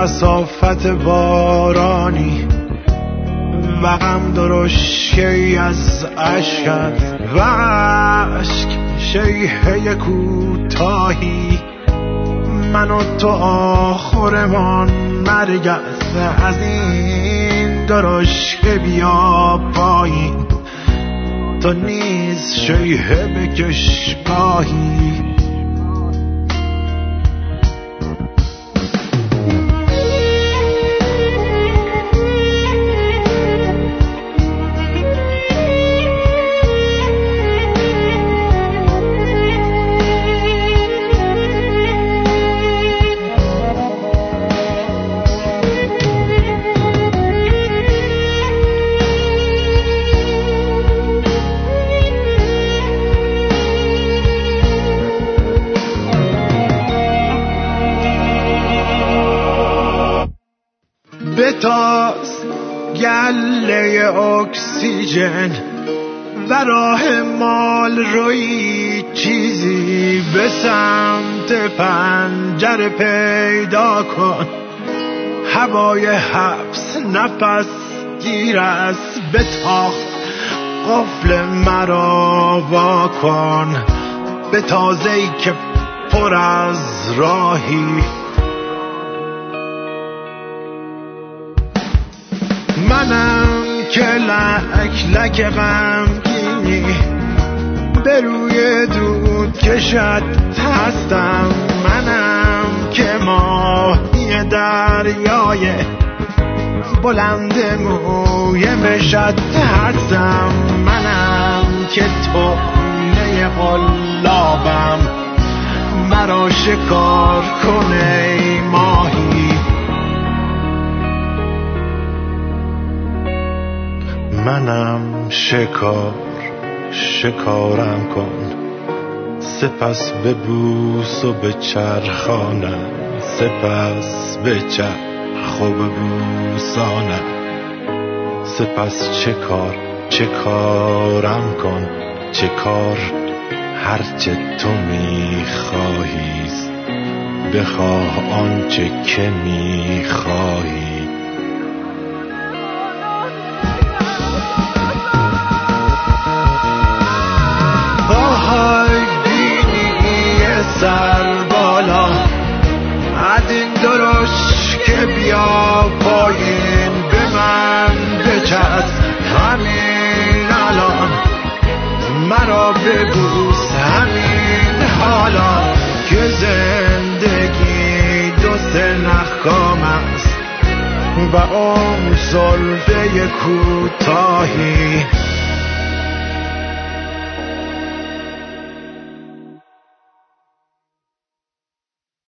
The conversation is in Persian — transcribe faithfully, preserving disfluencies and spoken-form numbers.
مسافت بارانی و غم درشکی از عشقت و عشق شیهه کوتاهی، من و تو آخرمان مرگ است. از این درشکه بیا پایین، تو نیز شیهه بکش گاهی. بتاز گله اکسیژن و راه مال روی چیزی به سمت پنجره پیدا کن. هوای حبس نفس گیر است، به تاخت قفل مرا وا کن. به تازه‌ای که پر از راهی، منم که لک لک غمگینی به روی دود کشت هستم. منم که ماهی دریای بلند موی مشت هستم. منم که طعنه قلابم، مرا شکار کنه ای ماهی. منم شکار، شکارم کن، سپس به بوس و به چرخانم، سپس به چرخ و به بوسانم. سپس چه کار، چه کارم کن، چه کار هرچه تو میخواهیست، بخواه آنچه که میخواهی. سر بالا از این درش که بیا پایین، به من بچسب همین الان، مرا ببوس همین حالا که زندگی دوست نخکام است و اون زلفه کوتاهی.